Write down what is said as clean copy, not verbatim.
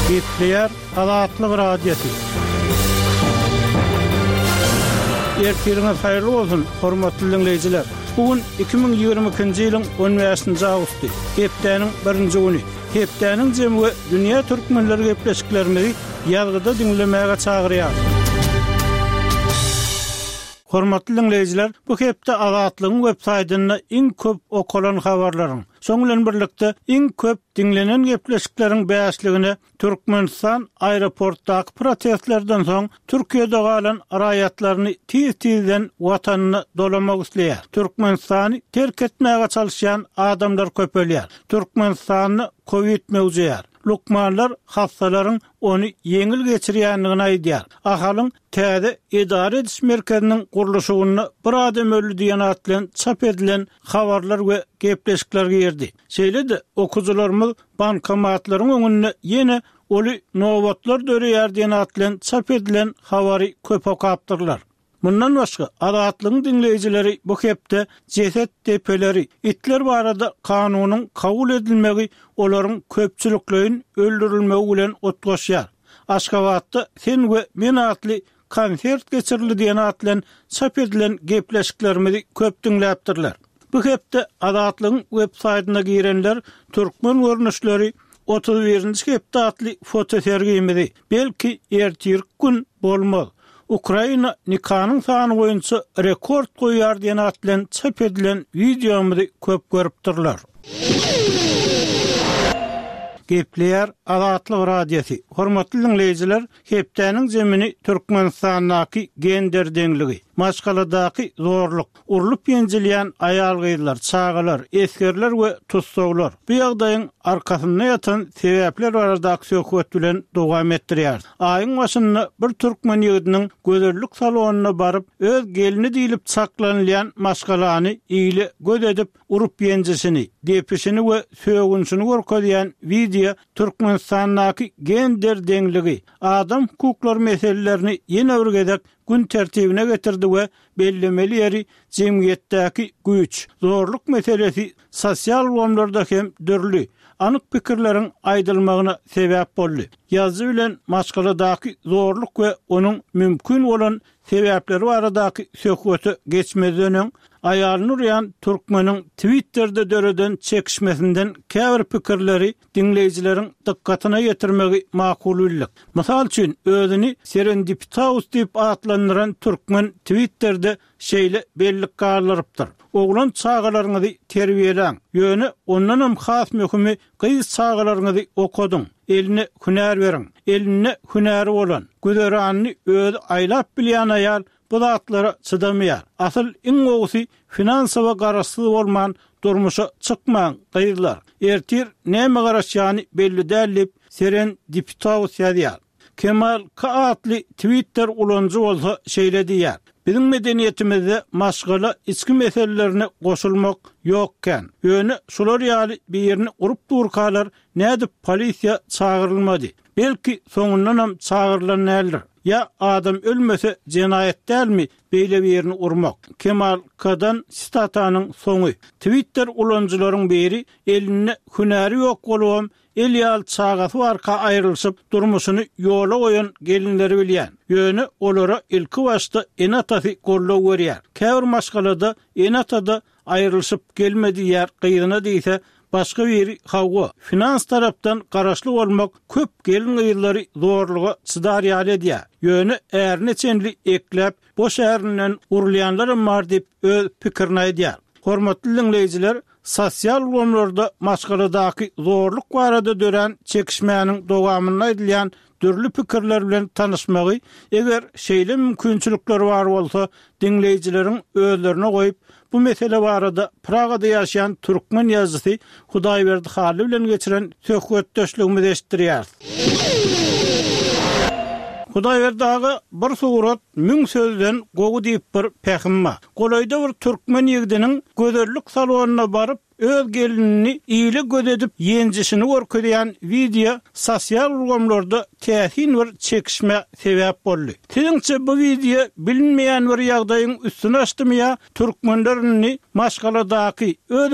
Gepleýär Azatlyk radiosu. Ertiriniz haýyrly bolsun, hormatly dinleýijiler. Bugün 2022-nji ýylyň 15-nji awgusty. Hepdeniň 1-nji güni. Hepdeniň jemgy dünýä türkmenleri gepleşiklerimizi ýalgyda dinlemäge çagyrýar. Hormatly dinleýijiler, bu hepde Azatlygyň websaýtyna iň köp okulan habarlaryň, şoň bilen birlikde iň köp dinlenen gepleşikleriň bäşligine Türkmenistan aeroportdaky protestlerden soň Türkiýede galan raýatlaryny tiz-tizden watanyna dolamak isleýär. Türkmenistany terk etmäge çalışýan adamlar köpelýär. Türkmenistany Covid mewjudýar. Lukmanlar hastalaryň onu yeňil geçirýändigini aýdýar. Ahalyň täze idare ediş merkeziniň gurulşygyny bir adam öldü diýen atlan çap edilen habarlar we gepleşikler girdi. Şeýle-de okuwçylarymyz bankomatlaryň öňünde ýene oly nowatlar döreýär diýen atlan çap edilen habary köp okapdyrlar. Bundan başga Azatlygyň dinleýijileri bu hepde ceset tepeleri, itler barada kanunyň kabul edilmegi olaryň köpçüliklerin öldürilmegi bilen otgaşýar. Aşgabatda sen we men atly konsert geçirildi diýen atlan çap edilen gepleşiklerimizi köp dinläpdirler. Bu hepde Azatlygyň websaýtyna girenler türkmen görnüşleri 31-nji hepde atly foto sergimizi belki ertir gün bolmaz. Ukraina nikahının sany boýunça rekord goýar diýen atlan çap edilen videomuzy köp görüpdirler. Gepleýär Azatlyk radiosu. Hormatly dinleýijiler, hepdeniň jemini Türkmenistanyň gender deňligi, maşgaladaky zorluk, urulup ýenjilýän aýal gyzlar, çagalar, eskerler we tutsaglar. Bu ýagdaýyň arkasynda ýatan sebäpler barada söhbet bilen dowam etdirýär. Aýyň başynda bir türkmen ýigitiniň gözellik salonyna baryp öz gelini diýilip saklanýan maşgalany ýyly göz edip urup ýenjisini, depişini we söýgünçini görkezýän video Türkmenistanyň gender deňligi, adam hukuklary meselelerini ýene bir gezek gün tertibine getirdi we bellemeli ýeri jemgyýetdäki güýç, zorluk meselesi sosial wamlarda hem dörli anyk pikirleriň aýdylmagyna sebäp boldy. Ýazy bilen maşgaladaky zorluk we onuň mümkin bolan sebäpleri baradaky söhbeti geçmeden aýalyny uraýan türkmeniň Twitter'de döreden çekişmesinden käbir pikirleri dinleýijileriň dikkatyna getirmegi makul bildik. Mysal üçin özüni Serendipitaus diýip atlandyran türkmen Twitter'de şeýle bellik garlarypdyr. Oglan çağalaryňyzy terbiýeleň, ýöne ondanam has möhümi gyz çağalaryňyzy okudyň. Eline hünär beriň. Eline hünäri bolan, güzeranyny öz aýlap bilýän aýal bu zatlara çydamaýar. Asyl iň gowsy finansawa garaşsyz bolman durmuşa çykmaň gyzlar. Ertir näme garaşýany belli dälip Serendipitaus ýazýar. Kemal K. atly Twitter ulanjy bolsa şeýle diýär. Bizim medeniyetimizde maşgala içki meselelerine goşulmak yokken, ýöne şular ýaly bir ýerini urup durkalar nädip polisiýa çağırylmady. Belki soňundan çağırılan näler? Ya adam ölmese cinayet dälmi beýle bir ýerini urmak? Kemal K'dan statanyň soňy. Twitter ulanjylaryň biri eline hünäri ýok bolýan Elyal çağatı arka ayrılışıp durmuşunu yola koyan gelinleri bilýän. Ýöne olara ilki başta enatasy gollaw berýär. Käbir maşgalada enatada ayrılışıp gelmedi ýer gyýyna diýse başga biri hawwa. Finans tarapdan garaşly bolmak köp gelin gyýlary zorluga çydarýar edýär. Ýöne ärneçenli ekläp bu şäherden urulýanlar bar diýip öz pikirini aýdýar. Hormatly dinleýijiler, sosial wamlarda maşgaladaky zorluk barada dören çekişmäniň dowamyny aýdylýan dürli pikirler bilen tanışmagy, eger şeýle mümkinçilikler bar bolsa, dinleýijileriň özlerine goýup bu mesele barada Pragada ýaşaýan türkmen ýazgysy Hudaýberdi Haly bilen geçiren söhbetdeşligimizi eşitdirýär. Hudaýberdagy bir surat müň sözden gowy diýip bir pähimma. Golaýda bir türkmen ýigidiniň gözellik salonyna baryp öz gelinini iyili göz edip yencisini görkezýän video sosial ugramlarda täsin bir çekişme sebäp boldy. Siňçe bu video bilinmeýän bir ýagdaýyň üstüne açdymy ýa türkmenlerini maşgaladaky öz